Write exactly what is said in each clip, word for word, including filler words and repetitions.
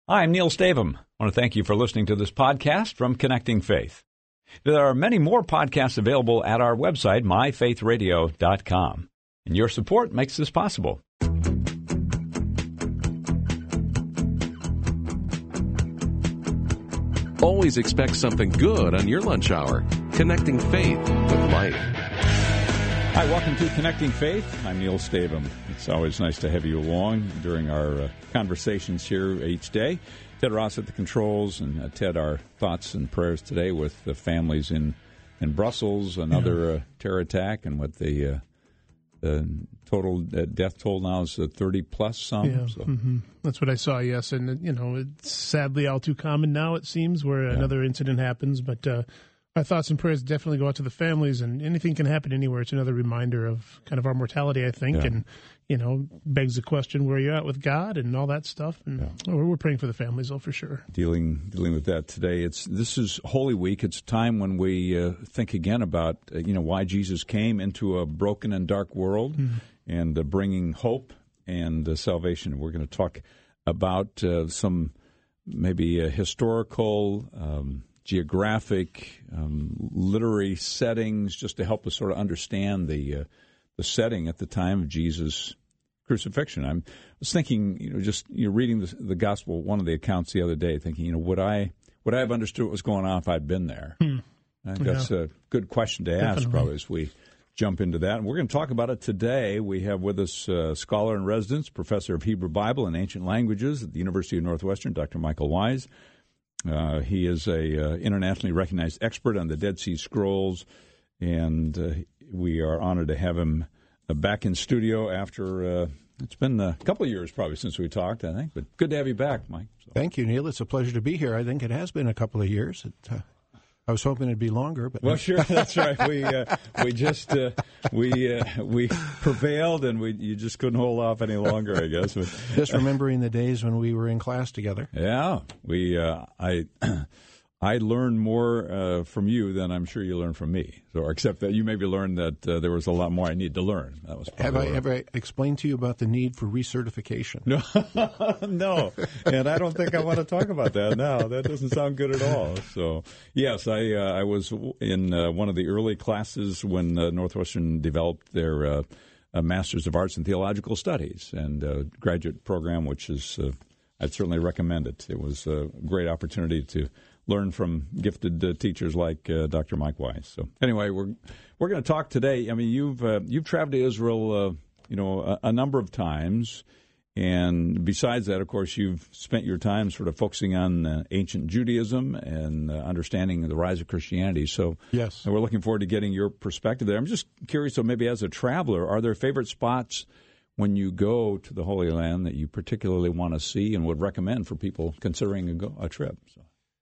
Hi, I'm Neil Stavum. I want to thank you for listening to this podcast from Connecting Faith. There are many more podcasts available at our website, my faith radio dot com. And your support makes this possible. Always expect something good on your lunch hour. Connecting Faith with Life. Hi, welcome to Connecting Faith. I'm Neil Stavum. It's always nice to have you along during our uh, conversations here each day. Ted Ross at the controls, and uh, Ted, our thoughts and prayers today with the families in, in Brussels, another yeah. uh, terror attack, and what the, uh, the total uh, death toll now is uh, thirty plus some. Yeah, so. mm-hmm. That's what I saw, yes. And, you know, it's sadly all too common now, it seems, where yeah. another incident happens, but... Uh, Our thoughts and prayers definitely go out to the families, and anything can happen anywhere. It's another reminder of kind of our mortality, I think, yeah. and, you know, begs the question where you're at with God and all that stuff. And yeah. oh, we're praying for the families, though, for sure. Dealing dealing with that today. It's This is Holy Week. It's a time when we uh, think again about, uh, you know, why Jesus came into a broken and dark world mm-hmm. and uh, bringing hope and uh, salvation. We're going to talk about uh, some maybe uh, historical um geographic, um, literary settings, just to help us sort of understand the uh, the setting at the time of Jesus' crucifixion. I'm, I was thinking, you know, just you know, reading the, the gospel, one of the accounts the other day, thinking, you know, would I would I have understood what was going on if I'd been there? Hmm. I think yeah. that's a good question to Definitely. ask, probably, as we jump into that. And we're going to talk about it today. We have with us uh, scholar in residence, professor of Hebrew Bible and ancient languages at the University of Northwestern, Doctor Michael Wise. Uh, he is a uh, internationally recognized expert on the Dead Sea Scrolls, and uh, we are honored to have him uh, back in studio after uh, it's been a couple of years probably since we talked, I think, but good to have you back, Mike. So. Thank you, Neil. It's a pleasure to be here. I think it has been a couple of years. It, uh, I was hoping it'd be longer, but well, sure, that's right. We uh, we just uh, we uh, we prevailed, and we you just couldn't hold off any longer, I guess. But, just remembering the days when we were in class together. Yeah, we uh, I I learned more uh, from you than I'm sure you learned from me. So, except that you maybe learned that uh, there was a lot more I need to learn. That was have I ever explained to you about the need for recertification? No, no, and I don't think I want to talk about that now. That doesn't sound good at all. So, yes, I uh, I was in uh, one of the early classes when uh, Northwestern developed their uh, uh, Masters of Arts in Theological Studies and uh, graduate program, which is uh, I'd certainly recommend it. It was a great opportunity to learn from gifted uh, teachers like uh, Doctor Mike Wise. So anyway, we're we're going to talk today. I mean, you've uh, you've traveled to Israel, uh, you know, a, a number of times, and besides that, of course, you've spent your time sort of focusing on uh, ancient Judaism and uh, understanding the rise of Christianity. So yes, we're looking forward to getting your perspective there. I'm just curious, so maybe as a traveler, are there favorite spots when you go to the Holy Land that you particularly want to see and would recommend for people considering a, go, a trip? So.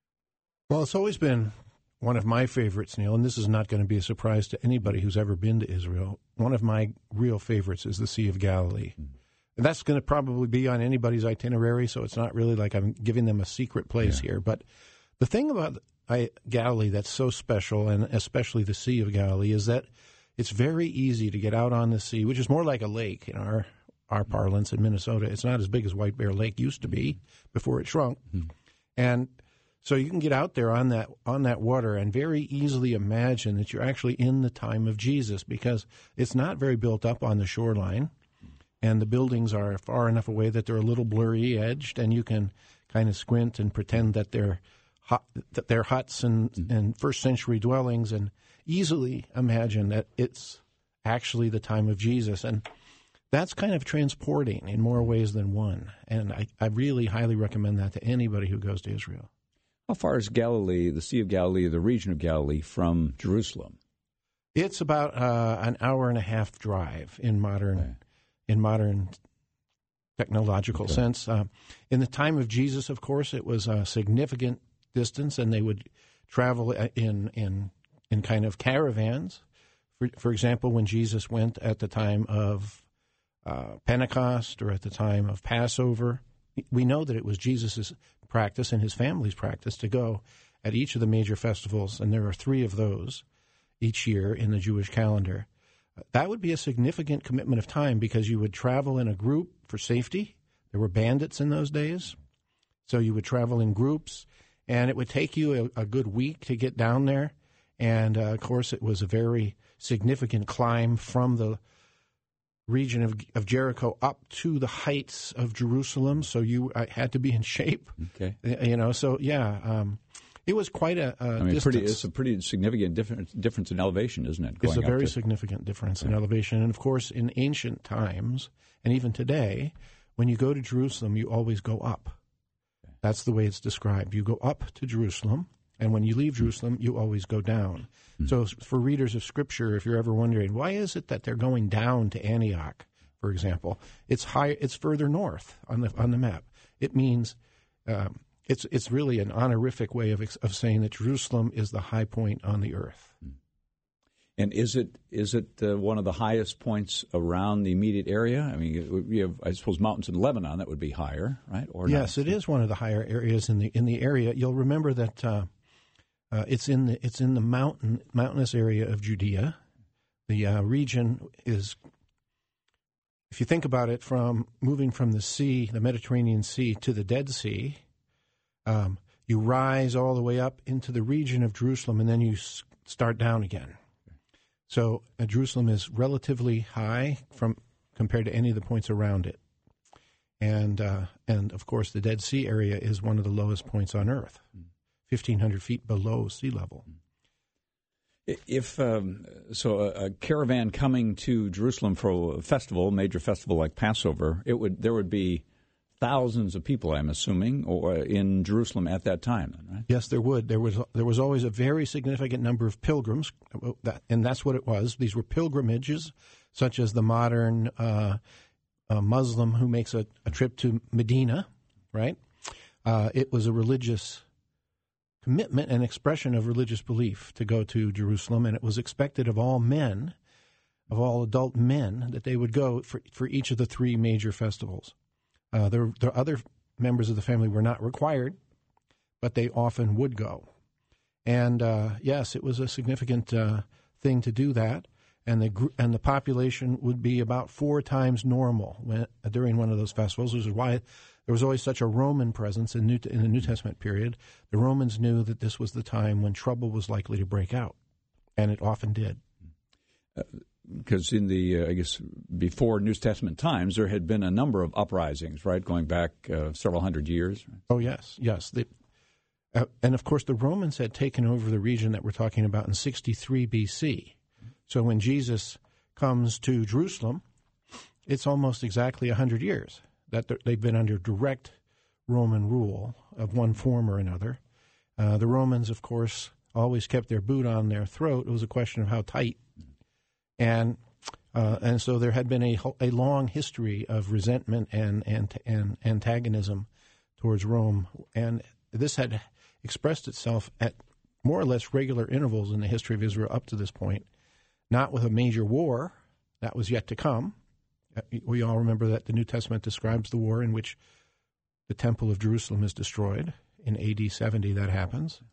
Well, it's always been one of my favorites, Neil, and this is not going to be a surprise to anybody who's ever been to Israel. One of my real favorites is the Sea of Galilee. Mm-hmm. And that's going to probably be on anybody's itinerary, so it's not really like I'm giving them a secret place yeah. here. But the thing about I, Galilee that's so special, and especially the Sea of Galilee, is that it's very easy to get out on the sea, which is more like a lake in our, our parlance in Minnesota. It's not as big as White Bear Lake used to be before it shrunk. Mm-hmm. And so you can get out there on that on that water and very easily imagine that you're actually in the time of Jesus, because it's not very built up on the shoreline, and the buildings are far enough away that they're a little blurry edged, and you can kind of squint and pretend that they're hut, that they're huts and, mm-hmm. and first century dwellings, and easily imagine that it's actually the time of Jesus. And that's kind of transporting in more ways than one. And I, I really highly recommend that to anybody who goes to Israel. How far is Galilee, the Sea of Galilee, the region of Galilee, from Jerusalem? It's about uh, an hour and a half drive in modern okay. in modern technological okay. sense. Uh, in the time of Jesus, of course, it was a significant distance, and they would travel in in in kind of caravans. For, for example, when Jesus went at the time of uh, Pentecost or at the time of Passover, we know that it was Jesus' practice and his family's practice to go at each of the major festivals, and there are three of those each year in the Jewish calendar. That would be a significant commitment of time, because you would travel in a group for safety. There were bandits in those days. So you would travel in groups, and it would take you a, a good week to get down there. And, uh, of course, it was a very significant climb from the region of, of Jericho up to the heights of Jerusalem. So you uh, had to be in shape. Okay. You know, so, yeah, um, it was quite a, a I mean, distance. Pretty, it's a pretty significant difference, difference in elevation, isn't it? It's a very to... significant difference in elevation. And, of course, in ancient times, and even today, when you go to Jerusalem, you always go up. That's the way it's described. You go up to Jerusalem, and when you leave Jerusalem, you always go down. Mm-hmm. So for readers of Scripture, if you're ever wondering, why is it that they're going down to Antioch, for example, it's high, it's further north on the on the map. It means um, it's it's really an honorific way of of saying that Jerusalem is the high point on the earth. And is it is it uh, one of the highest points around the immediate area? I mean, we have, I suppose, mountains in Lebanon that would be higher, right? Or yes, not? It is one of the higher areas in the in the area. You'll remember that uh, uh, it's in the it's in the mountain mountainous area of Judea. The uh, region is, if you think about it, from moving from the sea, the Mediterranean Sea, to the Dead Sea, um, you rise all the way up into the region of Jerusalem, and then you s- start down again. So uh, Jerusalem is relatively high from compared to any of the points around it, and uh, and of course the Dead Sea area is one of the lowest points on Earth, fifteen hundred feet below sea level. If um, so, a, a caravan coming to Jerusalem for a festival, a major festival like Passover, it would there would be thousands of people, I'm assuming, or in Jerusalem at that time, right? Yes, there would. There was there was always a very significant number of pilgrims, and that's what it was. These were pilgrimages, such as the modern uh, uh, Muslim who makes a, a trip to Medina, right? Uh, it was a religious commitment and expression of religious belief to go to Jerusalem, and it was expected of all men, of all adult men, that they would go for, for each of the three major festivals. Uh, there, there other members of the family were not required, but they often would go. And uh, yes, it was a significant uh, thing to do that, and the gr- and the population would be about four times normal when, uh, during one of those festivals, which is why there was always such a Roman presence in, New, in the New Testament period. The Romans knew that this was the time when trouble was likely to break out, and it often did. Uh, Because in the, uh, I guess, before New Testament times, there had been a number of uprisings, right, going back uh, several hundred years. Oh, yes, yes. The, uh, and, of course, the Romans had taken over the region that we're talking about in sixty-three B C. So when Jesus comes to Jerusalem, it's almost exactly one hundred years that they've been under direct Roman rule of one form or another. Uh, the Romans, of course, always kept their boot on their throat. It was a question of how tight. And uh, and so there had been a a long history of resentment and, and and antagonism towards Rome, and this had expressed itself at more or less regular intervals in the history of Israel up to this point, not with a major war that was yet to come. We all remember that the New Testament describes the war in which the Temple of Jerusalem is destroyed. In A D seventy, that happens.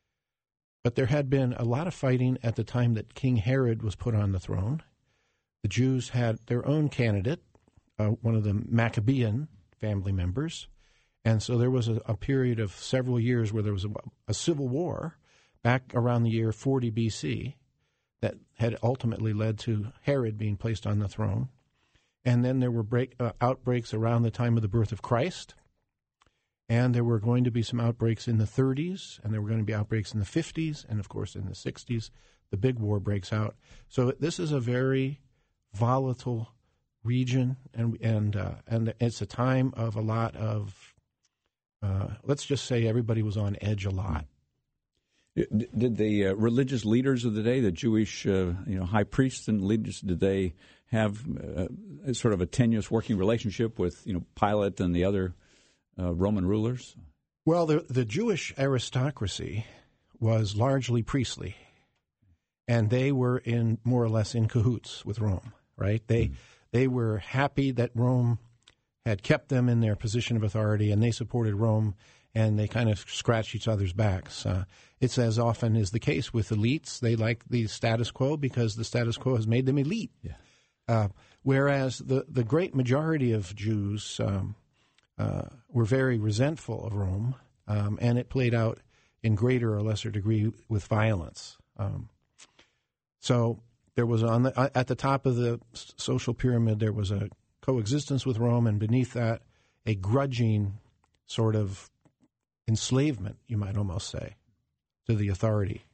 But there had been a lot of fighting at the time that King Herod was put on the throne. The Jews had their own candidate, uh, one of the Maccabean family members. And so there was a, a period of several years where there was a, a civil war back around the year forty B C that had ultimately led to Herod being placed on the throne. And then there were break, uh, outbreaks around the time of the birth of Christ. And there were going to be some outbreaks in the thirties, and there were going to be outbreaks in the fifties, and, of course, in the sixties, the big war breaks out. So this is a very volatile region, and and uh, and it's a time of a lot of, uh, let's just say everybody was on edge a lot. Did the uh, religious leaders of the day, the Jewish uh, you know, high priests and leaders, did they have uh, sort of a tenuous working relationship with, you know, Pilate and the other Uh, Roman rulers? Well, the the Jewish aristocracy was largely priestly, and they were in more or less in cahoots with Rome, right? They mm. they were happy that Rome had kept them in their position of authority, and they supported Rome, and they kind of scratched each other's backs. Uh, it's as often is the case with elites. They like the status quo because the status quo has made them elite. Yeah. Uh, whereas the, the great majority of Jews um, uh, were very resentful of Rome, um, and it played out in greater or lesser degree with violence. Um, so there was on the, at the top of the social pyramid, there was a coexistence with Rome, and beneath that, a grudging sort of enslavement, you might almost say, to the authority.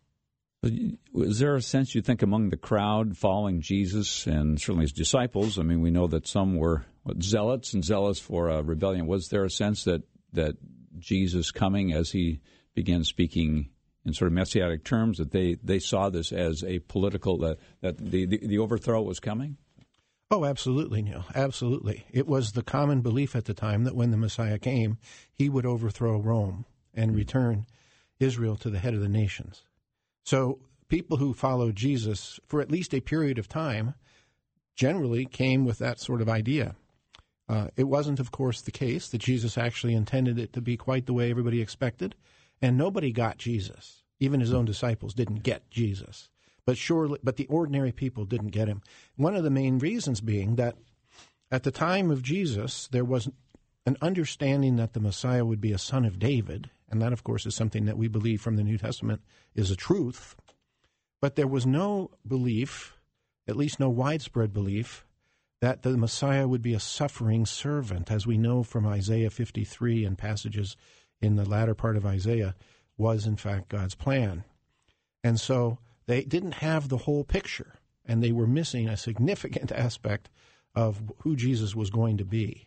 Was there a sense, you think, among the crowd following Jesus and certainly his disciples? I mean, we know that some were what, zealots and zealous for uh, rebellion. Was there a sense that, that Jesus coming as he began speaking in sort of messianic terms, that they, they saw this as a political, that, that the, the, the overthrow was coming? Oh, absolutely, Neil. Absolutely. It was the common belief at the time that when the Messiah came, he would overthrow Rome and return Israel to the head of the nations. So people who followed Jesus for at least a period of time generally came with that sort of idea. Uh, it wasn't, of course, the case that Jesus actually intended it to be quite the way everybody expected, and nobody got Jesus. Even his own disciples didn't get Jesus. But surely, but the ordinary people didn't get him. One of the main reasons being that at the time of Jesus, there was an understanding that the Messiah would be a son of David, and that, of course, is something that we believe from the New Testament is a truth. But there was no belief, at least no widespread belief, that the Messiah would be a suffering servant, as we know from Isaiah fifty-three and passages in the latter part of Isaiah, was in fact God's plan. And so they didn't have the whole picture, and they were missing a significant aspect of who Jesus was going to be.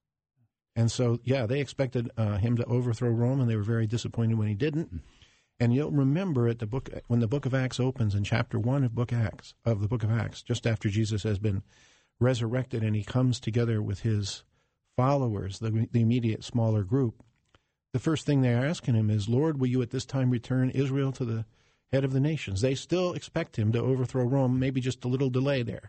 And so, yeah, they expected uh, him to overthrow Rome, and they were very disappointed when he didn't. And you'll remember at the book when the book of Acts opens in chapter one of book Acts of the book of Acts, just after Jesus has been resurrected and he comes together with his followers, the, the immediate smaller group. The first thing they're asking him is, "Lord, will you at this time return Israel to the head of the nations?" They still expect him to overthrow Rome, maybe just a little delay there.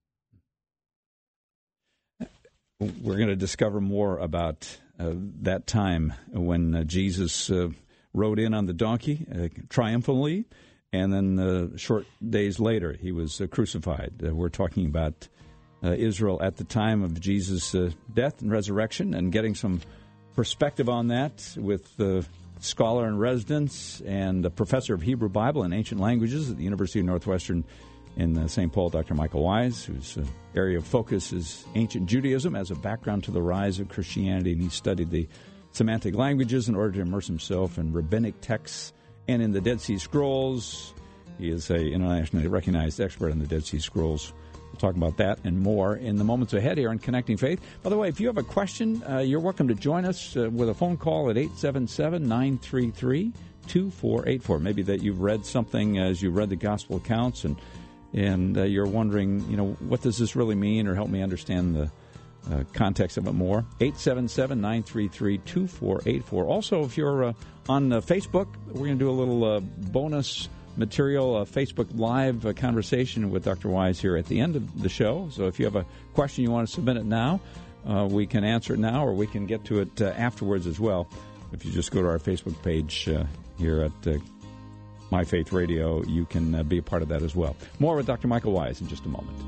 We're going to discover more about uh, that time when uh, Jesus uh, rode in on the donkey uh, triumphantly, and then uh, short days later he was uh, crucified. Uh, we're talking about uh, Israel at the time of Jesus' uh, death and resurrection, and getting some perspective on that with the uh, scholar in residence and a professor of Hebrew Bible and ancient languages at the University of Northwestern in uh, Saint Paul, Doctor Michael Wise, whose uh, area of focus is ancient Judaism as a background to the rise of Christianity, and he studied the Semantic languages in order to immerse himself in rabbinic texts and in the Dead Sea Scrolls. He is an internationally recognized expert in the Dead Sea Scrolls. We'll talk about that and more in the moments ahead here on Connecting Faith. By the way, if you have a question, uh, you're welcome to join us uh, with a phone call at eight seven seven, nine three three, two four eight four. Maybe that you've read something as you read the gospel accounts and and uh, you're wondering, you know, what does this really mean, or help me understand the uh, context of it more. eight seven seven, nine three three, two four eight four. Also, if you're uh, on uh, Facebook, we're going to do a little uh, bonus material, a Facebook Live uh, conversation with Doctor Wise here at the end of the show. So if you have a question, you want to submit it now, uh, we can answer it now, or we can get to it uh, afterwards as well. If you just go to our Facebook page uh, here at uh, My Faith Radio, you can uh, be a part of that as well. More with Doctor Michael Wise in just a moment.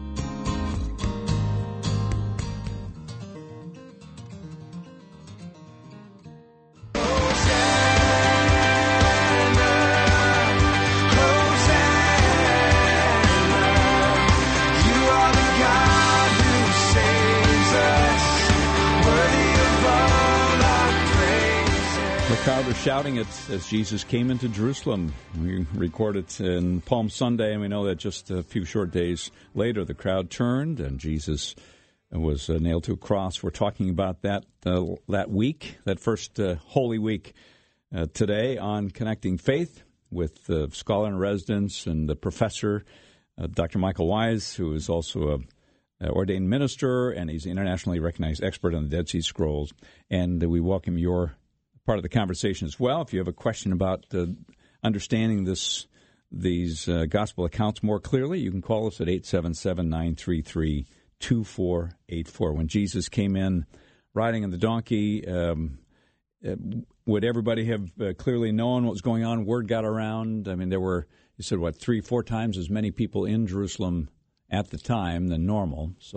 Shouting it as Jesus came into Jerusalem. We record it in Palm Sunday, and we know that just a few short days later, the crowd turned, and Jesus was uh, nailed to a cross. We're talking about that uh, that week, that first uh, Holy Week, uh, today on Connecting Faith with the scholar in residence and the professor, uh, Doctor Michael Wise, who is also a ordained minister, and he's an internationally recognized expert on the Dead Sea Scrolls. And uh, we welcome your part of the conversation as well. If you have a question about uh, understanding this, these uh, gospel accounts more clearly, you can call us at eight seven seven, nine three three, two four eight four. When Jesus came in riding on the donkey, um, uh, would everybody have uh, clearly known what was going on? Word got around. I mean, there were, you said, what, three, four times as many people in Jerusalem at the time than normal. So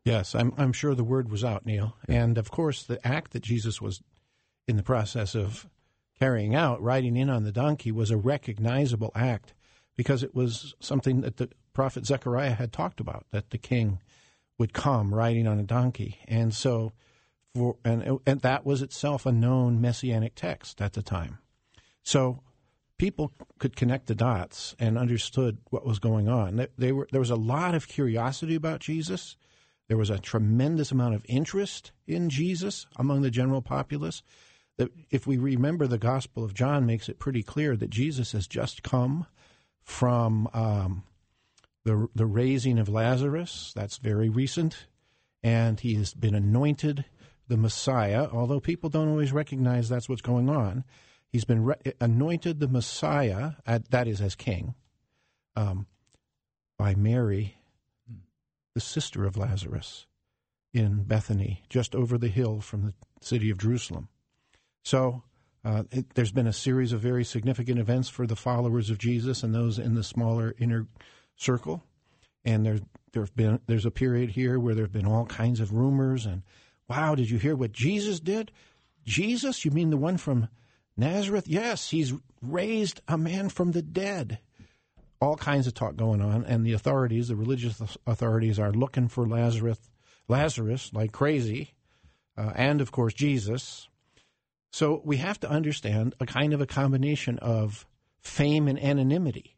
Yes, I'm, I'm sure the word was out, Neil. Yeah. And, of course, the act that Jesus was in the process of carrying out, riding in on the donkey, was a recognizable act because it was something that the prophet Zechariah had talked about, that the king would come riding on a donkey. And so, for and, and that was itself a known messianic text at the time. So people could connect the dots and understood what was going on. They, they were, there was a lot of curiosity about Jesus. There was a tremendous amount of interest in Jesus among the general populace. That if we remember, the Gospel of John makes it pretty clear that Jesus has just come from um, the the raising of Lazarus. That's very recent. And he has been anointed the Messiah, although people don't always recognize that's what's going on. He's been re- anointed the Messiah, at, that is, as king, um, by Mary, the sister of Lazarus, in Bethany, just over the hill from the city of Jerusalem. So uh, it, there's been a series of very significant events for the followers of Jesus and those in the smaller inner circle. And there, there's been there's a period here where there have been all kinds of rumors and, wow, did you hear what Jesus did? Jesus? You mean the one from Nazareth? Yes, he's raised a man from the dead. All kinds of talk going on, and the authorities, the religious authorities, are looking for Lazarus, Lazarus like crazy, uh, and of course Jesus. So we have to understand a kind of a combination of fame and anonymity.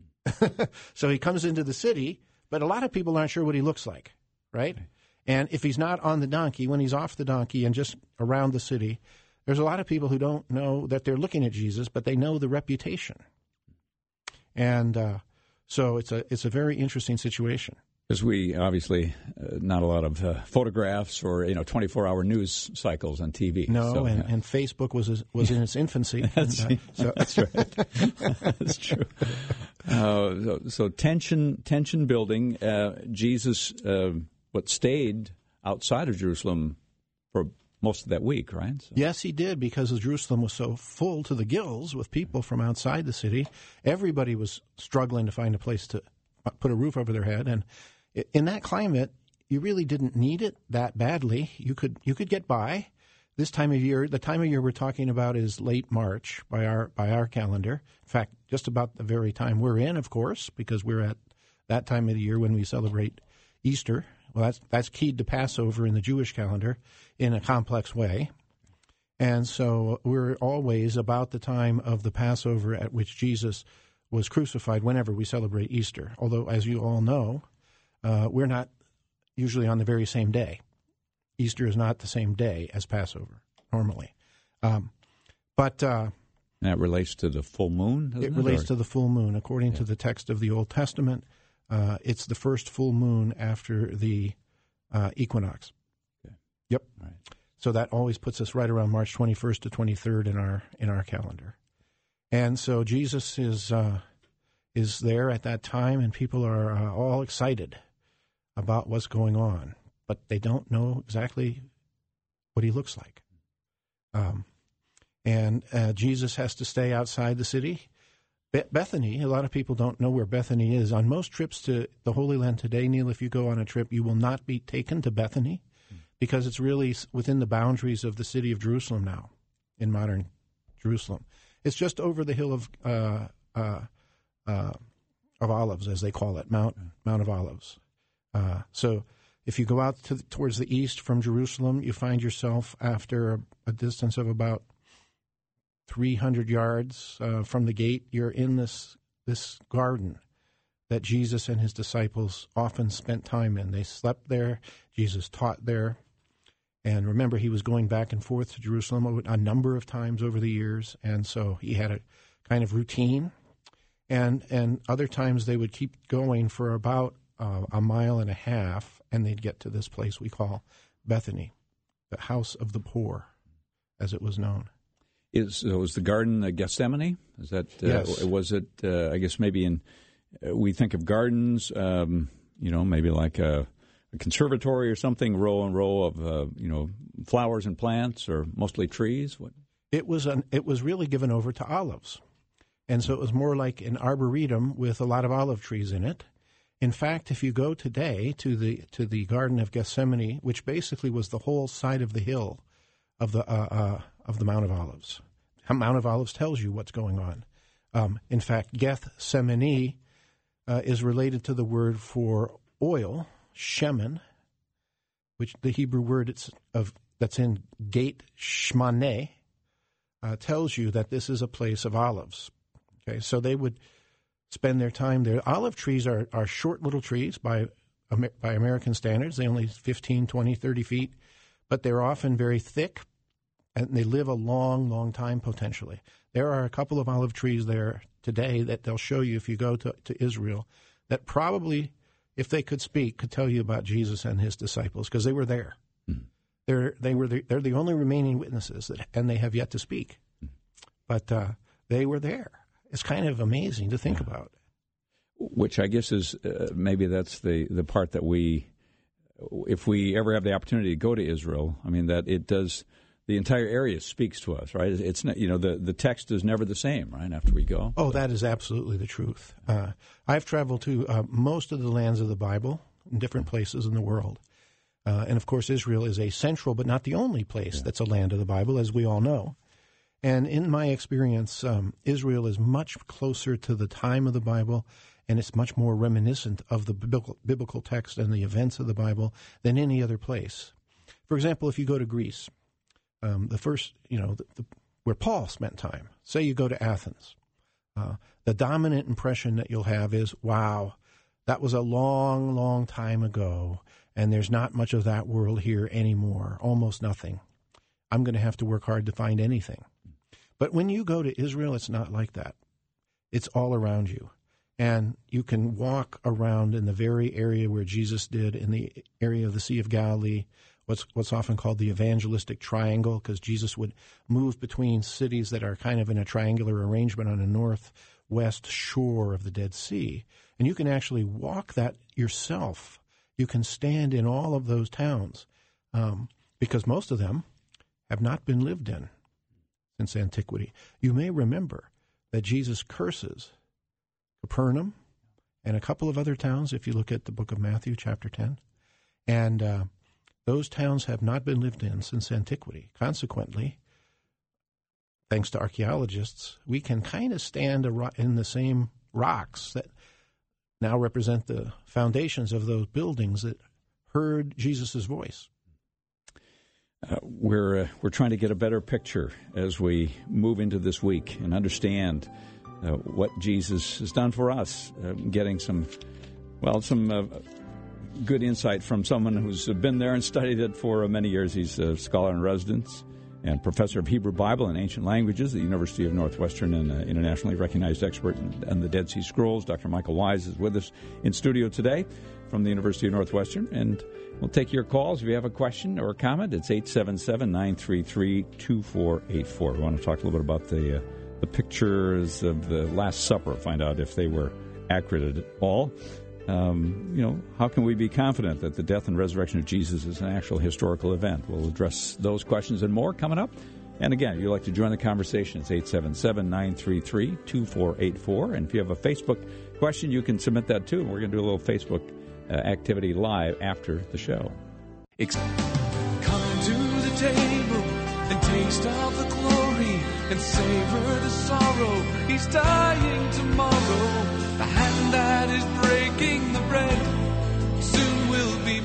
So he comes into the city, but a lot of people aren't sure what he looks like, right? And if he's not on the donkey, when he's off the donkey and just around the city, there's a lot of people who don't know that they're looking at Jesus, but they know the reputation. And uh, so it's a it's a very interesting situation. Because we obviously uh, not a lot of uh, photographs or you know twenty-four hour news cycles on T V. No, so, and, yeah. and Facebook was was in its infancy. that's, and, uh, so. that's right. That's true. Uh, so, so tension tension building. Uh, Jesus, uh, what stayed outside of Jerusalem for most of that week, right? So. Yes, he did, because Jerusalem was so full to the gills with people from outside the city. Everybody was struggling to find a place to put a roof over their head, and in that climate, you really didn't need it that badly. You could you could get by. This time of year, the time of year we're talking about is late March by our by our calendar. In fact, just about the very time we're in, of course, because we're at that time of the year when we celebrate Easter. Well, that's that's keyed to Passover in the Jewish calendar in a complex way. And so we're always about the time of the Passover at which Jesus was crucified whenever we celebrate Easter. Although, as you all know, uh, we're not usually on the very same day. Easter is not the same day as Passover, normally. Um, but uh, that relates to the full moon? It, it relates or? to the full moon. According yeah. to the text of the Old Testament, uh, it's the first full moon after the uh, equinox. Okay. Yep. All right. So that always puts us right around March twenty-first to twenty-third in our in our calendar. And so Jesus is uh, is there at that time, and people are uh, all excited about what's going on, but they don't know exactly what he looks like. Um, and uh, Jesus has to stay outside the city. Be- Bethany, a lot of people don't know where Bethany is. On most trips to the Holy Land today, Neil, if you go on a trip, you will not be taken to Bethany mm. because it's really within the boundaries of the city of Jerusalem now, in modern Jerusalem. It's just over the hill of uh, uh, uh, of Olives, as they call it, Mount mm. Mount of Olives. Uh, so if you go out to, towards the east from Jerusalem, you find yourself after a, a distance of about three hundred yards uh, from the gate, you're in this this garden that Jesus and his disciples often spent time in. They slept there. Jesus taught there. And remember, he was going back and forth to Jerusalem a number of times over the years, and so he had a kind of routine. And, and other times they would keep going for about Uh, a mile and a half, and they'd get to this place we call Bethany, the house of the poor, as it was known. Is uh, was the garden uh, Gethsemane? Is that uh, yes? Was it? Uh, I guess maybe in uh, we think of gardens, um, you know, maybe like a, a conservatory or something, row and row of uh, you know flowers and plants, or mostly trees. What? It was an, it was really given over to olives, and so it was more like an arboretum with a lot of olive trees in it. In fact, if you go today to the to the Garden of Gethsemane, which basically was the whole side of the hill of the uh, uh, of the Mount of Olives, Mount of Olives tells you what's going on. Um, in fact, Gethsemane uh, is related to the word for oil, shemen, which the Hebrew word it's of that's in Gate Shmaneh, uh, tells you that this is a place of olives. Okay, so they would spend their time there. Olive trees are, are short little trees by by American standards. They only fifteen, twenty, thirty feet, but they're often very thick, and they live a long, long time potentially. There are a couple of olive trees there today that they'll show you if you go to, to Israel that probably, if they could speak, could tell you about Jesus and his disciples because they were there. Mm. They're they were the, they're the only remaining witnesses, that, and they have yet to speak. Mm. But uh, they were there. It's kind of amazing to think yeah. about. Which I guess is uh, maybe that's the, the part that we, if we ever have the opportunity to go to Israel, I mean, that it does, the entire area speaks to us, right? It's not, you know, the, the text is never the same, right, after we go. Oh, that is absolutely the truth. Uh, I've traveled to uh, most of the lands of the Bible in different places in the world. Uh, and, of course, Israel is a central but not the only place yeah. that's a land of the Bible, as we all know. And in my experience, um, Israel is much closer to the time of the Bible, and it's much more reminiscent of the biblical, biblical text and the events of the Bible than any other place. For example, if you go to Greece, um, the first, you know, the, the, where Paul spent time, say you go to Athens, uh, the dominant impression that you'll have is, wow, that was a long, long time ago, and there's not much of that world here anymore, almost nothing. I'm going to have to work hard to find anything. But when you go to Israel, it's not like that. It's all around you. And you can walk around in the very area where Jesus did, in the area of the Sea of Galilee, what's what's often called the evangelistic triangle, because Jesus would move between cities that are kind of in a triangular arrangement on the northwest shore of the Dead Sea. And you can actually walk that yourself. You can stand in all of those towns, um, because most of them have not been lived in since antiquity. You may remember that Jesus curses Capernaum and a couple of other towns, if you look at the book of Matthew, chapter ten. And uh, those towns have not been lived in since antiquity. Consequently, thanks to archaeologists, we can kind of stand in the same rocks that now represent the foundations of those buildings that heard Jesus' voice. Uh, we're uh, we're trying to get a better picture as we move into this week and understand uh, what Jesus has done for us. Uh, getting some, well, some uh, good insight from someone who's been there and studied it for uh, many years. He's a scholar in residence and professor of Hebrew Bible and ancient languages at the University of Northwestern and an internationally recognized expert in, in the Dead Sea Scrolls. Doctor Michael Wise is with us in studio today from the University of Northwestern, and we'll take your calls. If you have a question or a comment, it's eight seven seven, nine three three, two four eight four. We want to talk a little bit about the uh, the pictures of the Last Supper, find out if they were accurate at all. Um, you know, how can we be confident that the death and resurrection of Jesus is an actual historical event? We'll address those questions and more coming up. And again, if you'd like to join the conversation, it's eight seven seven, nine three three, two four eight four. And if you have a Facebook question, you can submit that too. And we're going to do a little Facebook uh, activity live after the show. Ex- Come to the table and taste of the glory and savor the sorrow. He's dying tomorrow. The hand that is breaking the bread soon will be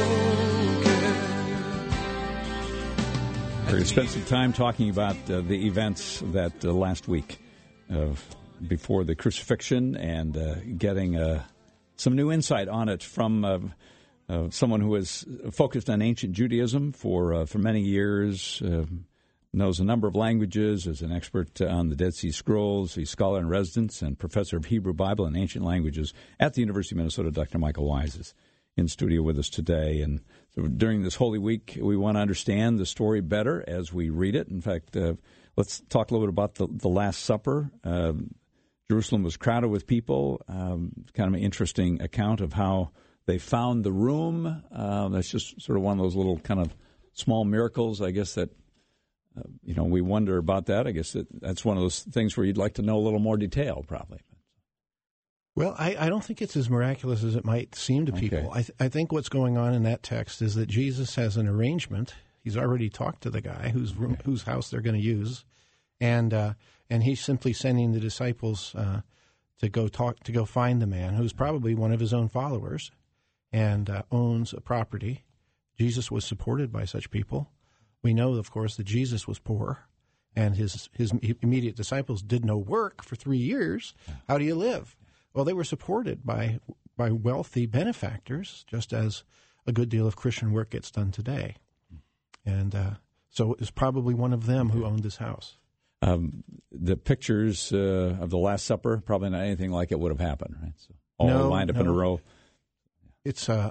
broken. We're going to spend some time talking about uh, the events that uh, last week of before the crucifixion and uh, getting uh, some new insight on it from uh, uh, someone who has focused on ancient Judaism for uh, for many years, uh, knows a number of languages, is an expert on the Dead Sea Scrolls. He's scholar in residence and professor of Hebrew Bible and ancient languages at the University of Minnesota. Doctor Michael Wise is in studio with us today. And so during this Holy Week, we want to understand the story better as we read it. In fact, uh, let's talk a little bit about the, the Last Supper. Uh, Jerusalem was crowded with people. Um, kind of an interesting account of how they found the room. Uh, that's just sort of one of those little kind of small miracles, I guess, that, uh, you know, we wonder about that. I guess that that's one of those things where you'd like to know a little more detail, probably. Well, I, I don't think it's as miraculous as it might seem to people. Okay. I, th- I think what's going on in that text is that Jesus has an arrangement. He's already talked to the guy whose room, whose house they're going to use, and uh, and he's simply sending the disciples uh, to go talk to go find the man who's probably one of his own followers and uh, owns a property. Jesus was supported by such people. We know, of course, that Jesus was poor, and his his immediate disciples did no work for three years. How do you live? Well, they were supported by by wealthy benefactors, just as a good deal of Christian work gets done today. And uh, so it was probably one of them who owned this house. Um, the pictures uh, of the Last Supper, probably not anything like it would have happened, right? So all No, lined up no. in a row. It's uh,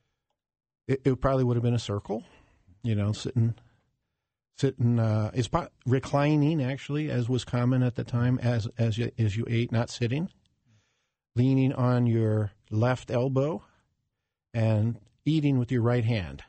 it, it probably would have been a circle, you know, sitting, sitting. Uh, it's po- reclining actually, as was common at the time, as as you, as you ate, not sitting, leaning on your left elbow, and eating with your right hand,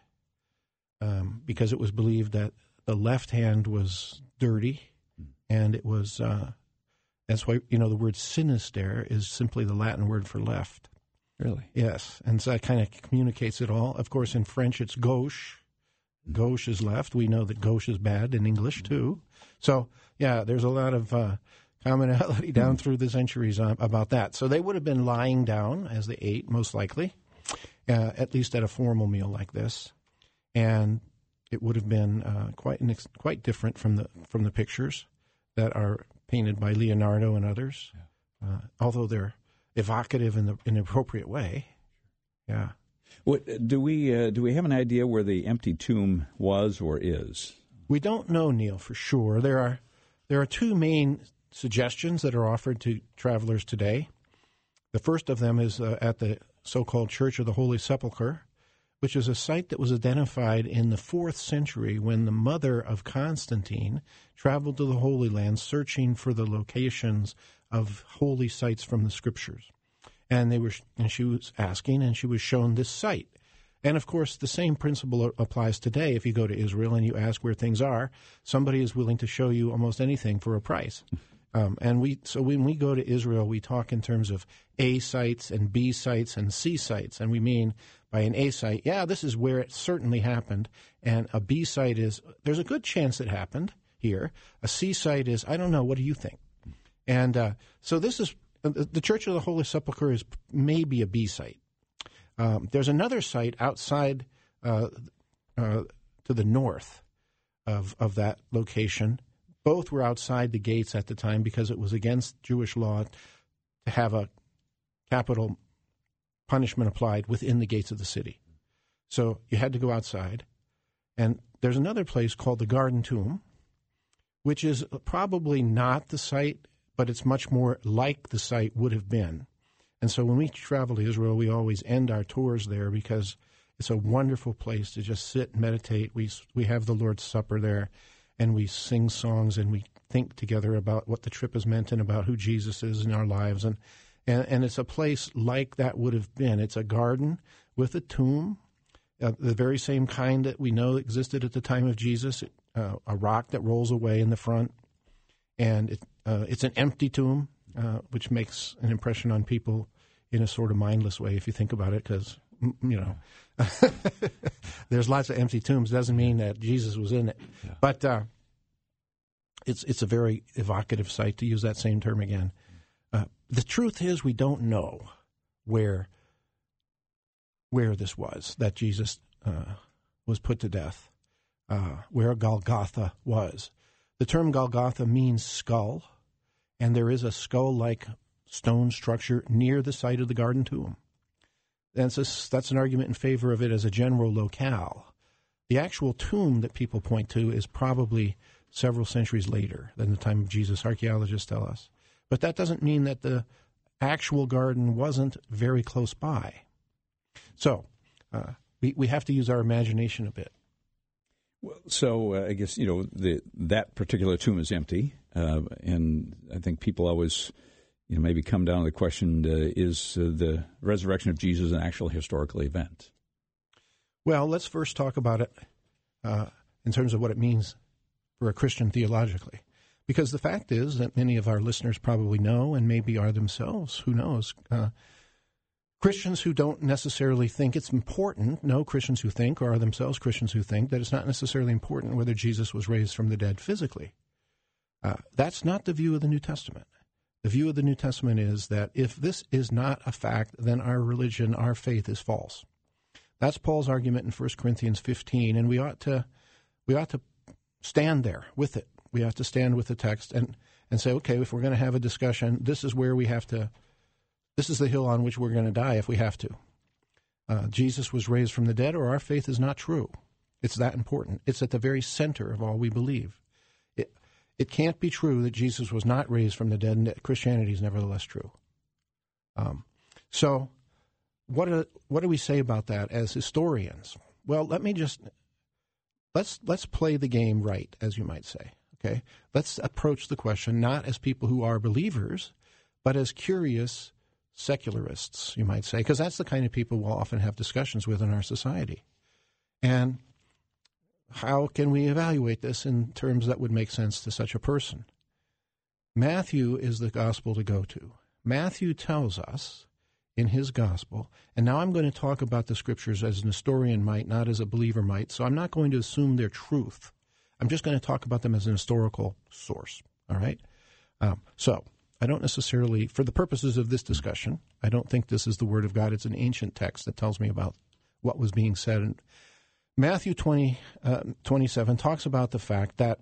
um, because it was believed that the left hand was dirty, and it was. Uh, that's why you know the word sinister is simply the Latin word for left. Really? Yes, and so that kind of communicates it all. Of course, in French, it's gauche. Gauche is left. We know that gauche is bad in English, too. So, yeah, there's a lot of uh, commonality down through the centuries uh, about that. So they would have been lying down as they ate, most likely, uh, at least at a formal meal like this. And it would have been uh, quite an ex- quite different from the from the pictures that are painted by Leonardo and others, uh, although they're evocative in the in an appropriate way. Yeah. What, do we uh, do we have an idea where the empty tomb was or is? We don't know, Neil, for sure. There are there are two main suggestions that are offered to travelers today. The first of them is uh, at the so-called Church of the Holy Sepulchre, which is a site that was identified in the fourth century when the mother of Constantine traveled to the Holy Land searching for the locations of holy sites from the Scriptures. And they were, and she was asking, and she was shown this site. And, of course, the same principle applies today. If you go to Israel and you ask where things are, somebody is willing to show you almost anything for a price. Um, and we, so when we go to Israel, we talk in terms of A sites and B sites and C sites. And we mean by an A site, yeah, this is where it certainly happened. And a B site is, there's a good chance it happened here. A C site is, I don't know, what do you think? And uh, so this is, the Church of the Holy Sepulchre is maybe a B site. Um, there's another site outside uh, uh, to the north of of that location. Both were outside the gates at the time because it was against Jewish law to have a capital punishment applied within the gates of the city. So you had to go outside. And there's another place called the Garden Tomb, which is probably not the site, but it's much more like the site would have been. And so when we travel to Israel, we always end our tours there because it's a wonderful place to just sit and meditate. We we have the Lord's Supper there, and we sing songs, and we think together about what the trip has meant and about who Jesus is in our lives. And, and, and it's a place like that would have been. It's a garden with a tomb, uh, the very same kind that we know existed at the time of Jesus, uh, a rock that rolls away in the front. And it, uh, it's an empty tomb, uh, which makes an impression on people in a sort of mindless way, if you think about it, because, you know, there's lots of empty tombs. It doesn't mean that Jesus was in it. Yeah. But uh, it's it's a very evocative site, to use that same term again. Uh, the truth is we don't know where where this was, that Jesus uh, was put to death, uh, where Golgotha was. The term Golgotha means skull, and there is a skull-like stone structure near the site of the Garden Tomb. And so that's an argument in favor of it as a general locale. The actual tomb that people point to is probably several centuries later than the time of Jesus, archaeologists tell us. But that doesn't mean that the actual garden wasn't very close by. So uh, we, we have to use our imagination a bit. Well, so uh, I guess, you know, the, that particular tomb is empty, uh, and I think people always, you know, maybe come down to the question, uh, is uh, the resurrection of Jesus an actual historical event? Well, let's first talk about it uh, in terms of what it means for a Christian theologically. Because the fact is that many of our listeners probably know, and maybe are themselves, who knows, uh, Christians who don't necessarily think it's important, no Christians who think, or are themselves Christians who think, that it's not necessarily important whether Jesus was raised from the dead physically. Uh, that's not the view of the New Testament. The view of the New Testament is that if this is not a fact, then our religion, our faith is false. That's Paul's argument in First Corinthians fifteen, and we ought to we ought to stand there with it. We have to stand with the text and, and say, okay, if we're going to have a discussion, this is where we have to, this is the hill on which we're going to die if we have to. Uh, Jesus was raised from the dead, or our faith is not true. It's that important. It's at the very center of all we believe. It, it can't be true that Jesus was not raised from the dead, and that Christianity is nevertheless true. Um, so what do, what do we say about that as historians? Well, let me just, let's let's play the game right, as you might say. Okay, let's approach the question not as people who are believers, but as curious secularists, you might say, because that's the kind of people we'll often have discussions with in our society. And how can we evaluate this in terms that would make sense to such a person? Matthew is the gospel to go to. Matthew tells us in his gospel, and now I'm going to talk about the scriptures as an historian might, not as a believer might, so I'm not going to assume their truth. I'm just going to talk about them as an historical source, all right? Um, so I don't necessarily, for the purposes of this discussion, I don't think this is the Word of God. It's an ancient text that tells me about what was being said. And Matthew twenty, uh, twenty-seven talks about the fact that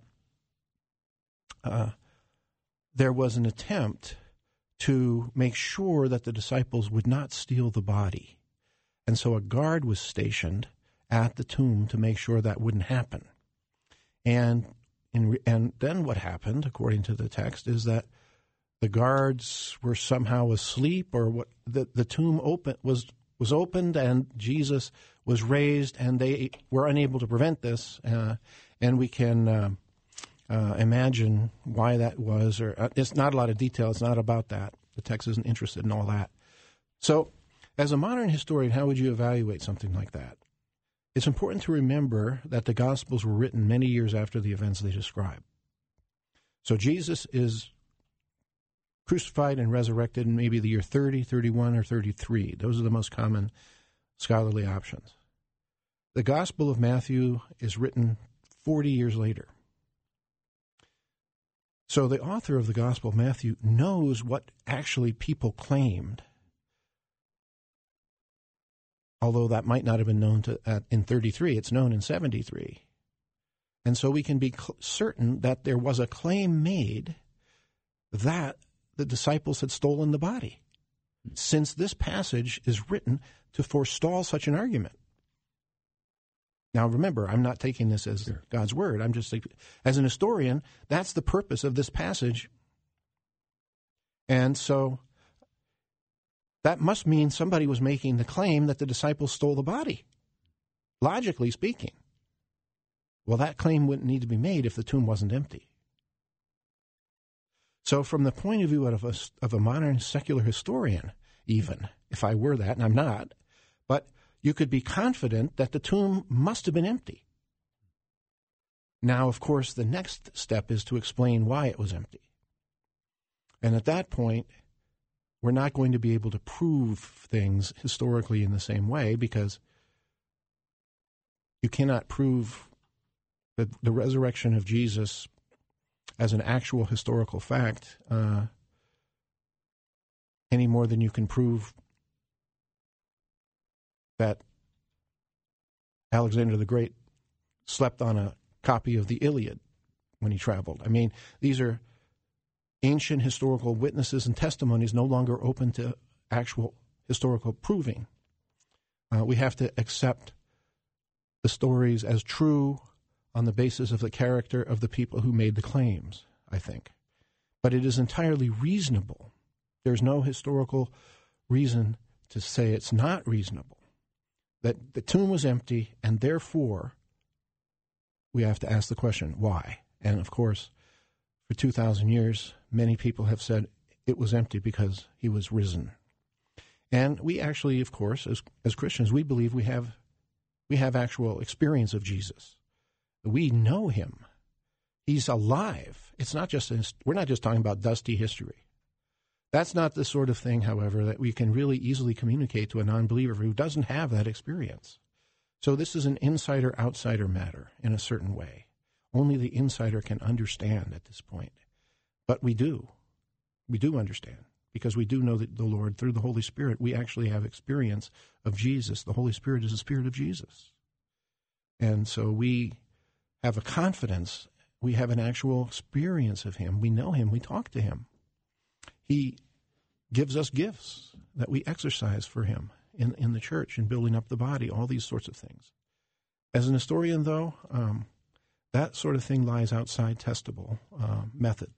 uh, there was an attempt to make sure that the disciples would not steal the body. And so a guard was stationed at the tomb to make sure that wouldn't happen. And in, and then what happened, according to the text, is that the guards were somehow asleep, or what the, the tomb open, was was opened, and Jesus was raised, and they were unable to prevent this. Uh, and we can uh, uh, imagine why that was. Or uh, it's not a lot of detail. It's not about that. The text isn't interested in all that. So, as a modern historian, how would you evaluate something like that? It's important to remember that the Gospels were written many years after the events they describe. So Jesus is crucified and resurrected in maybe the year thirty, thirty-one, or thirty-three. Those are the most common scholarly options. The Gospel of Matthew is written forty years later. So the author of the Gospel of Matthew knows what actually people claimed, although that might not have been known to, uh, in thirty-three. It's known in seventy-three. And so we can be cl- certain that there was a claim made that the disciples had stolen the body, since this passage is written to forestall such an argument. Now, remember, I'm not taking this as sure. God's word. I'm just, as an historian, that's the purpose of this passage. And so that must mean somebody was making the claim that the disciples stole the body, logically speaking. Well, that claim wouldn't need to be made if the tomb wasn't empty. So from the point of view of a, of a modern secular historian, even, if I were that, and I'm not, but you could be confident that the tomb must have been empty. Now, of course, the next step is to explain why it was empty. And at that point, we're not going to be able to prove things historically in the same way, because you cannot prove the, the resurrection of Jesus as an actual historical fact uh, any more than you can prove that Alexander the Great slept on a copy of the Iliad when he traveled. I mean, these are ancient historical witnesses and testimonies no longer open to actual historical proving. Uh, we have to accept the stories as true on the basis of the character of the people who made the claims, I think. But it is entirely reasonable. There's no historical reason to say it's not reasonable that the tomb was empty, and therefore we have to ask the question, why? And of course, for two thousand years, many people have said it was empty because he was risen. And we actually, of course, as as Christians, we believe we have we have actual experience of Jesus. We know him. He's alive. It's not just we're not just talking about dusty history. That's not the sort of thing, however, that we can really easily communicate to a non-believer who doesn't have that experience. So this is an insider-outsider matter in a certain way. Only the insider can understand at this point. But we do. We do understand, because we do know that the Lord, through the Holy Spirit, we actually have experience of Jesus. The Holy Spirit is the Spirit of Jesus. And so we have a confidence. We have an actual experience of him. We know him. We talk to him. He gives us gifts that we exercise for him in, in the church and building up the body, all these sorts of things. As an historian, though, um, that sort of thing lies outside testable uh, method.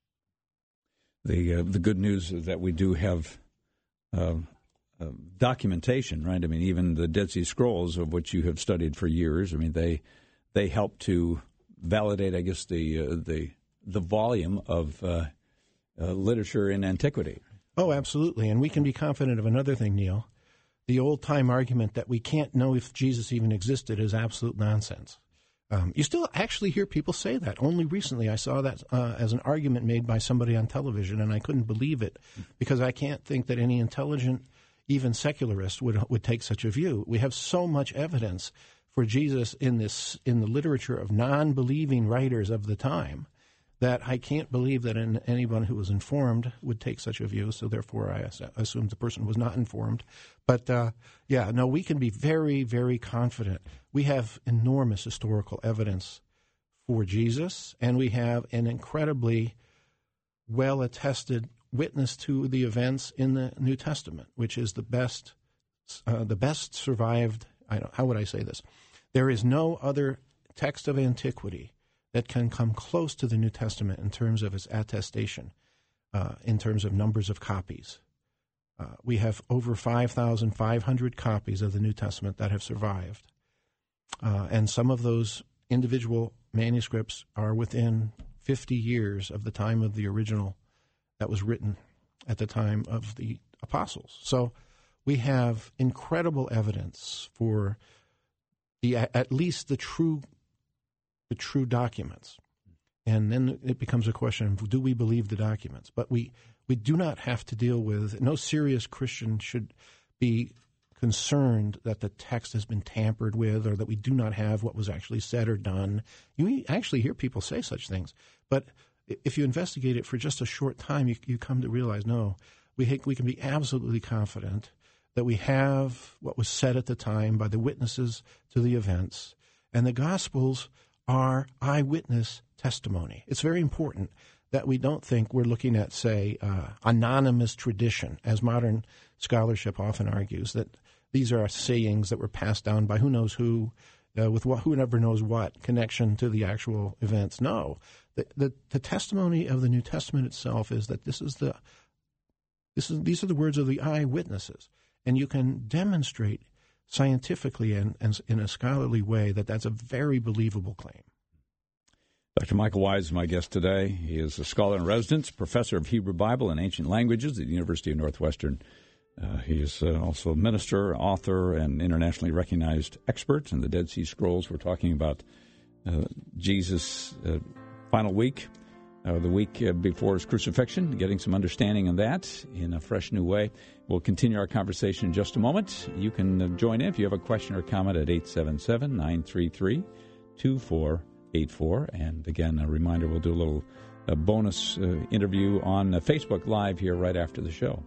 The uh, the good news is that we do have uh, uh, documentation, right? I mean, even the Dead Sea Scrolls, of which you have studied for years, I mean, they they help to validate, I guess, the uh, the the volume of uh, uh, literature in antiquity. Oh, absolutely. And we can be confident of another thing, Neil. The old-time argument that we can't know if Jesus even existed is absolute nonsense. Um, you still actually hear people say that. Only recently I saw that uh, as an argument made by somebody on television, and I couldn't believe it, because I can't think that any intelligent, even secularist, would would take such a view. We have so much evidence for Jesus in this in the literature of non-believing writers of the time that I can't believe that in, anyone who was informed would take such a view. So therefore, I assumed the person was not informed. But uh, yeah, no, we can be very, very confident. We have enormous historical evidence for Jesus, and we have an incredibly well-attested witness to the events in the New Testament, which is the best, uh, the best survived. I don't, how would I say this? There is no other text of antiquity that can come close to the New Testament in terms of its attestation, uh, in terms of numbers of copies. Uh, we have over five thousand five hundred copies of the New Testament that have survived. Uh, and some of those individual manuscripts are within fifty years of the time of the original that was written at the time of the apostles. So we have incredible evidence for the at least the true the true documents. And then it becomes a question of, do we believe the documents? But we, we do not have to deal with, no serious Christian should be concerned that the text has been tampered with, or that we do not have what was actually said or done. You actually hear people say such things. But if you investigate it for just a short time, you, you come to realize, no, we, we can be absolutely confident that we have what was said at the time by the witnesses to the events. And the Gospels are eyewitness testimony. It's very important that we don't think we're looking at, say, uh, anonymous tradition, as modern scholarship often argues, that these are sayings that were passed down by who knows who, uh, with what, who never knows what connection to the actual events. No, the, the the testimony of the New Testament itself is that this is the this is these are the words of the eyewitnesses, and you can demonstrate scientifically and, and in a scholarly way that that's a very believable claim. Doctor Michael Wise is my guest today. He is a scholar in residence, professor of Hebrew Bible and ancient languages at the University of Northwestern. Uh, he is uh, also a minister, author, and internationally recognized expert in the Dead Sea Scrolls. We're talking about uh, Jesus' uh, final week, uh, the week uh, before his crucifixion, getting some understanding of that in a fresh new way. We'll continue our conversation in just a moment. You can uh, join in if you have a question or comment at eight seven seven, nine three three, two four eight four. And again, a reminder, we'll do a little uh, bonus uh, interview on uh, Facebook Live here right after the show.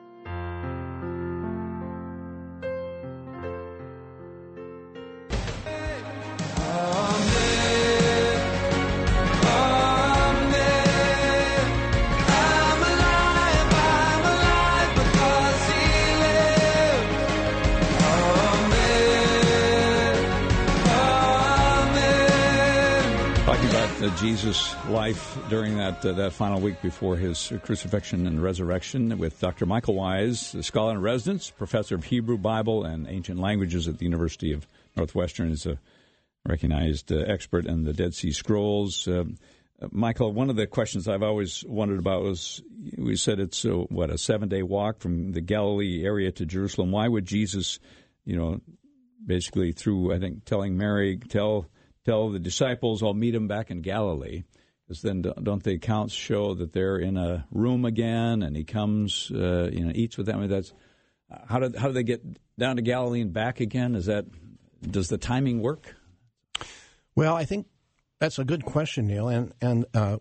Jesus' life during that uh, that final week before his crucifixion and resurrection with Doctor Michael Wise, a scholar in residence, professor of Hebrew Bible and ancient languages at the University of Northwestern, is a recognized uh, expert in the Dead Sea Scrolls. Uh, Michael, one of the questions I've always wondered about was, we said it's, uh, what, a seven-day walk from the Galilee area to Jerusalem. Why would Jesus, you know, basically through, I think, telling Mary, tell... tell tell the disciples, I'll meet him back in Galilee. Because then don't the accounts show that they're in a room again, and he comes, uh, you know, eats with them? I mean, that's how do how do they get down to Galilee and back again? Is that does the timing work? Well, I think that's a good question, Neil, and and uh,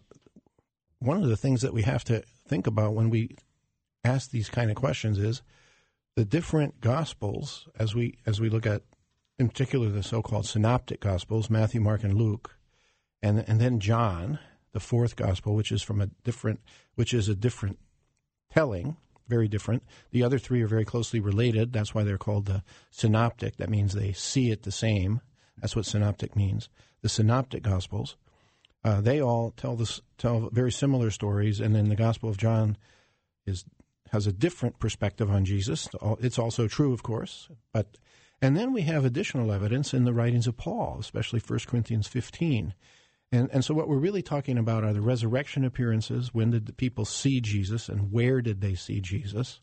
one of the things that we have to think about when we ask these kind of questions is the different Gospels, as we as we look at, in particular, the so-called synoptic Gospels, Matthew, Mark, and Luke, and and then John, the fourth Gospel, which is from a different, which is a different telling, very different. The other three are very closely related. That's why they're called the synoptic. That means they see it the same. That's what synoptic means. The synoptic Gospels, uh, they all tell this tell very similar stories, and then the Gospel of John is has a different perspective on Jesus. It's also true, of course, but and then we have additional evidence in the writings of Paul, especially First Corinthians fifteen. And and so what we're really talking about are the resurrection appearances. When did the people see Jesus, and where did they see Jesus?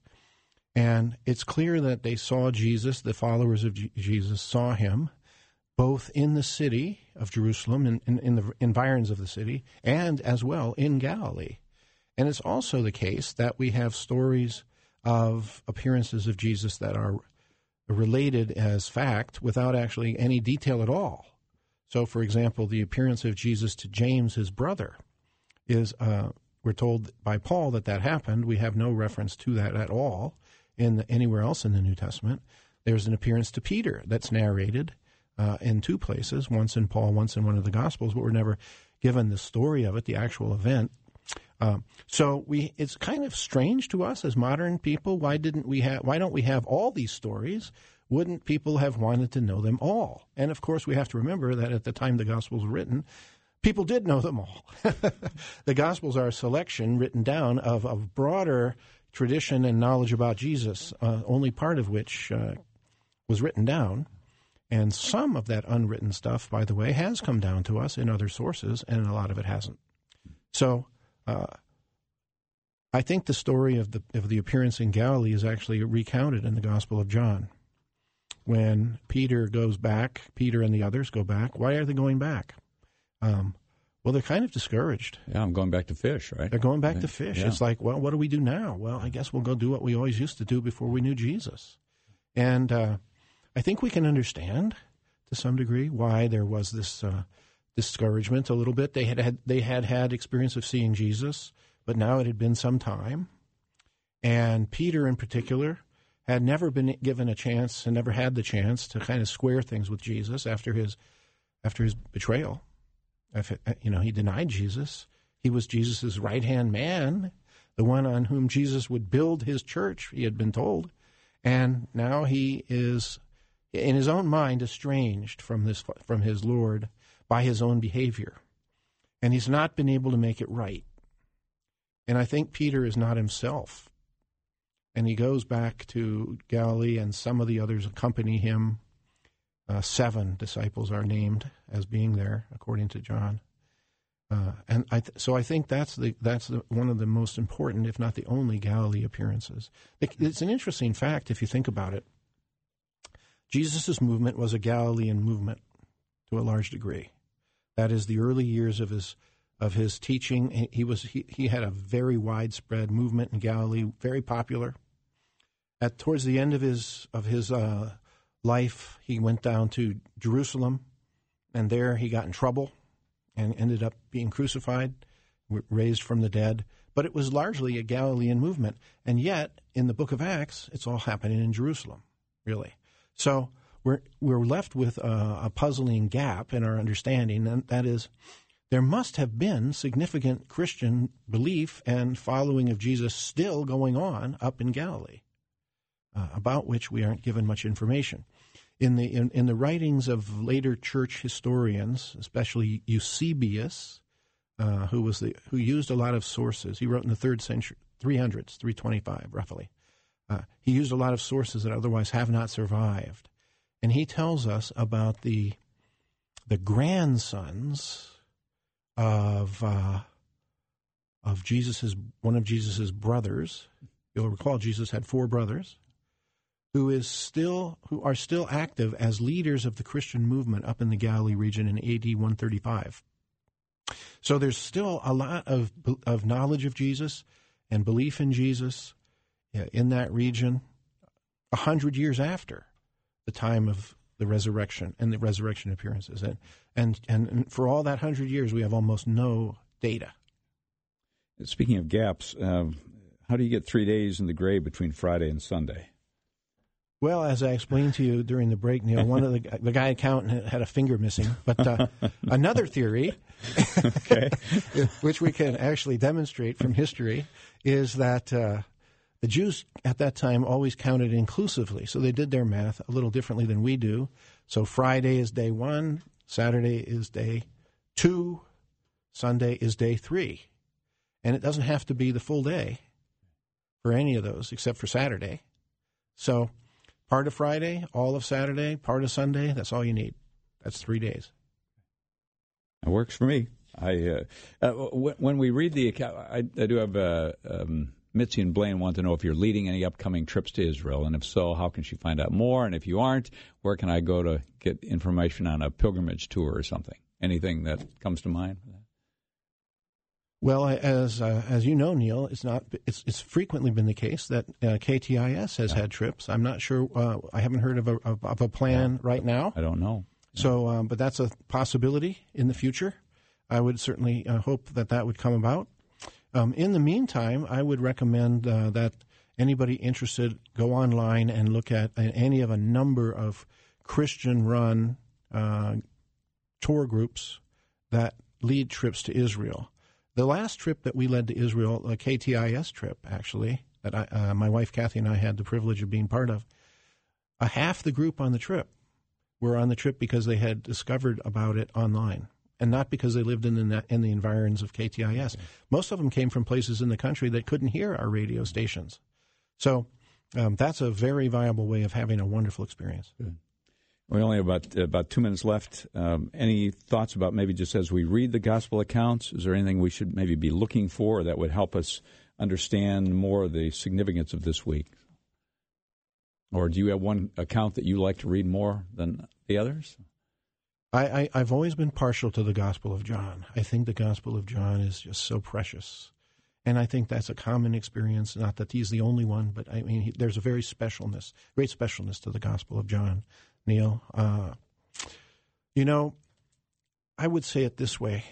And it's clear that they saw Jesus, the followers of G- Jesus saw him, both in the city of Jerusalem, and in, in the environs of the city, and as well in Galilee. And it's also the case that we have stories of appearances of Jesus that are related as fact without actually any detail at all. So, for example, the appearance of Jesus to James, his brother, is, uh, we're told by Paul that that happened. We have no reference to that at all in the, anywhere else in the New Testament. There's an appearance to Peter that's narrated uh, in two places, once in Paul, once in one of the Gospels, but we're never given the story of it, the actual event. Um, so we, it's kind of strange to us as modern people. Why didn't we have? Why don't we have all these stories? Wouldn't people have wanted to know them all? And of course, we have to remember that at the time the Gospels were written, people did know them all. The Gospels are a selection written down of a broader tradition and knowledge about Jesus, uh, only part of which uh, was written down. And some of that unwritten stuff, by the way, has come down to us in other sources, and a lot of it hasn't. So uh, I think the story of the of the appearance in Galilee is actually recounted in the Gospel of John. When Peter goes back, Peter and the others go back. Why are they going back? Um, well, they're kind of discouraged. Yeah, I'm going back to fish, right? They're going back to fish. Yeah. It's like, well, what do we do now? Well, I guess we'll go do what we always used to do before we knew Jesus. And uh, I think we can understand to some degree why there was this uh, discouragement a little bit. They had, had they had had experience of seeing Jesus, but now it had been some time. And Peter in particular had never been given a chance and never had the chance to kind of square things with Jesus after his after his betrayal. You know, he denied Jesus. He was Jesus' right-hand man, the one on whom Jesus would build his church, he had been told. And now he is, in his own mind, estranged from this from his Lord by his own behavior. And he's not been able to make it right. And I think Peter is not himself. And he goes back to Galilee, and some of the others accompany him. Uh, seven disciples are named as being there, according to John. Uh, and I th- so I think that's the that's the, one of the most important, if not the only, Galilee appearances. It, it's an interesting fact if you think about it. Jesus' movement was a Galilean movement to a large degree. That is, the early years of his of his teaching. He was he, he had a very widespread movement in Galilee, very popular. At towards the end of his of his uh, life, he went down to Jerusalem, and there he got in trouble and ended up being crucified, raised from the dead. But it was largely a Galilean movement, and yet in the Book of Acts, it's all happening in Jerusalem, really. So we're we're left with a, a puzzling gap in our understanding, and that is, there must have been significant Christian belief and following of Jesus still going on up in Galilee, uh, about which we aren't given much information. In the in, in the writings of later church historians, especially Eusebius, uh, who was the who used a lot of sources. He wrote in the third century, three hundreds, three twenty-five roughly. Uh, he used a lot of sources that otherwise have not survived, and he tells us about the the grandsons of uh, of Jesus's one of Jesus's brothers. You'll recall Jesus had four brothers who is still who are still active as leaders of the Christian movement up in the Galilee region in A D one thirty-five. So there's still a lot of of knowledge of Jesus and belief in Jesus in that region a hundred years after the time of the resurrection and the resurrection appearances. And, and, and for all that hundred years, we have almost no data. Speaking of gaps, uh, how do you get three days in the grave between Friday and Sunday? Well, as I explained to you during the break, Neil, one of the the guy accountant had a finger missing. But uh, another theory, okay. which we can actually demonstrate from history, is that uh, the Jews at that time always counted inclusively. So they did their math a little differently than we do. So Friday is day one, Saturday is day two, Sunday is day three. And it doesn't have to be the full day for any of those except for Saturday. So part of Friday, all of Saturday, part of Sunday, that's all you need. That's three days. It works for me. I uh, uh, when we read the account, I, I do have uh, um, Mitzi and Blaine want to know if you're leading any upcoming trips to Israel, and if so, how can she find out more? And if you aren't, where can I go to get information on a pilgrimage tour or something? Anything that comes to mind? Well, as uh, as you know, Neil, it's not it's it's frequently been the case that uh, K T I S has yeah. had trips. I'm not sure. Uh, I haven't heard of a of, of a plan yeah. right now. I don't know. Yeah. So, um, but that's a possibility in the future. I would certainly uh, hope that that would come about. Um, in the meantime, I would recommend uh, that anybody interested go online and look at any of a number of Christian-run uh, tour groups that lead trips to Israel. The last trip that we led to Israel, a K T I S trip, actually, that I, uh, my wife Kathy and I had the privilege of being part of, a half the group on the trip were on the trip because they had discovered about it online, and not because they lived in the in the environs of K T I S. Okay. Most of them came from places in the country that couldn't hear our radio stations. So um, that's a very viable way of having a wonderful experience. Good. We only have about, uh, about two minutes left. Um, any thoughts about maybe just as we read the gospel accounts, is there anything we should maybe be looking for that would help us understand more of the significance of this week? Or do you have one account that you like to read more than the others? I, I, I've always been partial to the Gospel of John. I think the Gospel of John is just so precious. And I think that's a common experience, not that he's the only one, but I mean, he, there's a very specialness, great specialness to the Gospel of John. Neil, uh, you know, I would say it this way.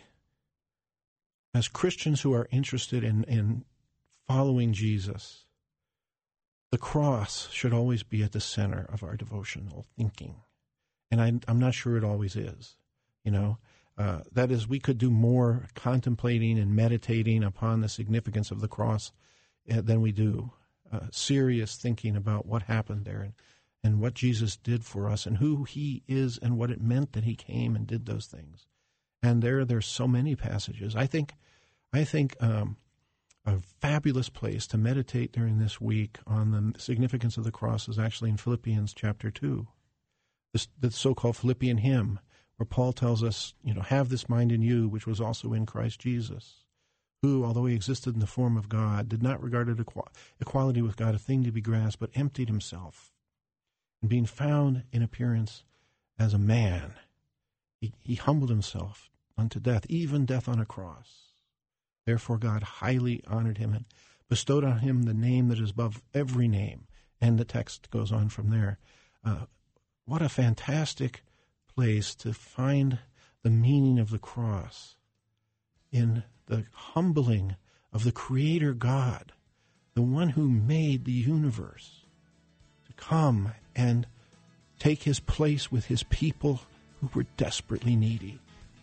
As Christians who are interested in, in following Jesus, the cross should always be at the center of our devotional thinking. And I, I'm not sure it always is, you know. Uh, that is, we could do more contemplating and meditating upon the significance of the cross uh, than we do uh, serious thinking about what happened there and and what Jesus did for us and who he is and what it meant that he came and did those things. And there, there's so many passages. I think I think um, a fabulous place to meditate during this week on the significance of the cross is actually in Philippians chapter two, this, the so-called Philippian hymn, where Paul tells us, you know, have this mind in you, which was also in Christ Jesus, who, although he existed in the form of God, did not regard equ- equality with God a thing to be grasped, but emptied himself. And being found in appearance as a man, he, he humbled himself unto death, even death on a cross. Therefore God highly honored him and bestowed on him the name that is above every name. And the text goes on from there. Uh, what a fantastic place to find the meaning of the cross in the humbling of the Creator God, the one who made the universe, to come and take his place with his people who were desperately needy.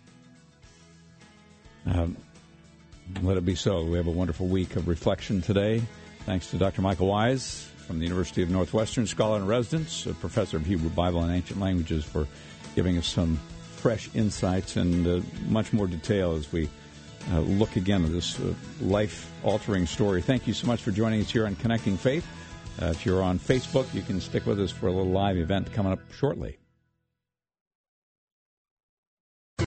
Um, let it be so. We have a wonderful week of reflection today. Thanks to Doctor Michael Wise from the University of Northwestern, scholar in residence, a professor of Hebrew Bible and ancient languages, for giving us some fresh insights and uh, much more detail as we uh, look again at this uh, life-altering story. Thank you so much for joining us here on Connecting Faith. Uh, if you're on Facebook, you can stick with us for a little live event coming up shortly.